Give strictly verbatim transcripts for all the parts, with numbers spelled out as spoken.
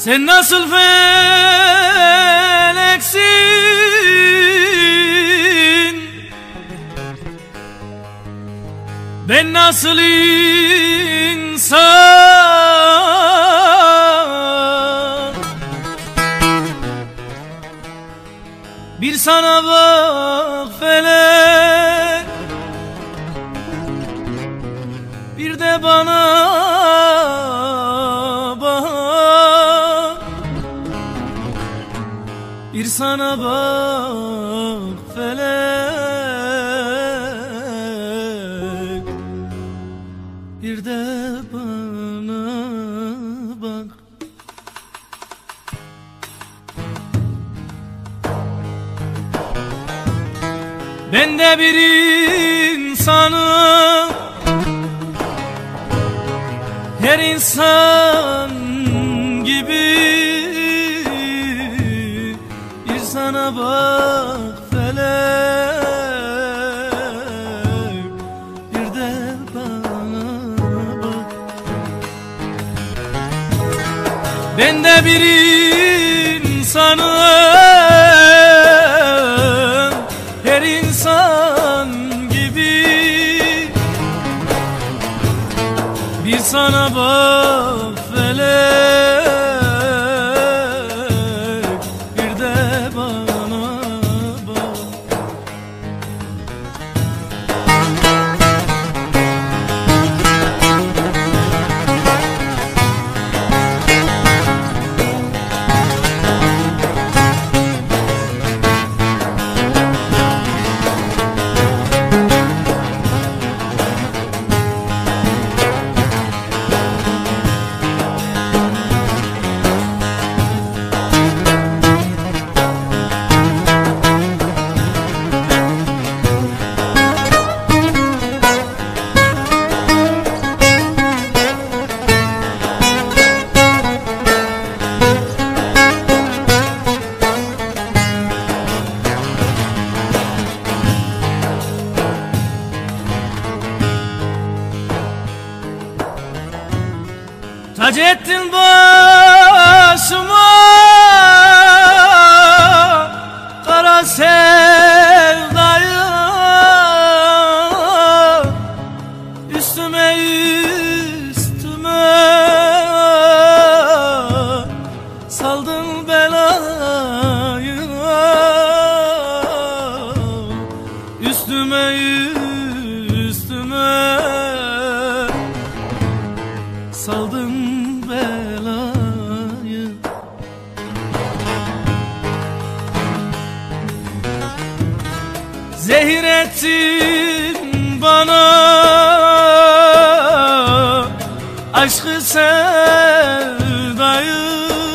Sen nasıl feleksin, ben nasıl insan? Bir sana bak felek, bir de bana bak. Bir sana bak felek, bir de bana bak. Ben de bir insanım, her insan gibi. Bir sana bak felek, bir de bana bak. Ben de bir insanım, her insan gibi. Bir sana bak felek, bir de bana bak. Tac ettin başıma kara sevdayı, üstüme üstüme saldın belayı, üstüme üstüme saldın belayı. Zehir ettin bana aşkı sevdayı,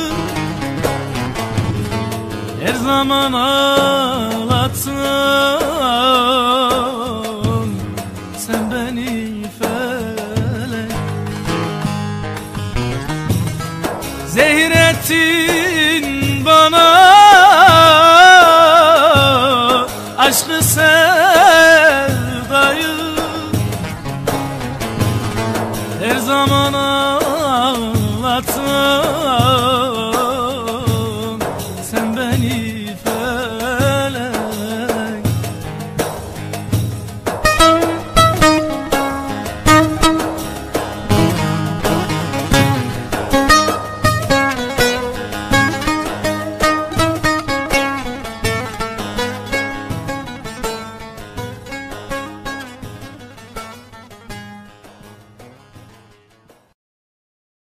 her zaman ağlattın sen beni felek. Zehir ettin bana aşkı sevdayı,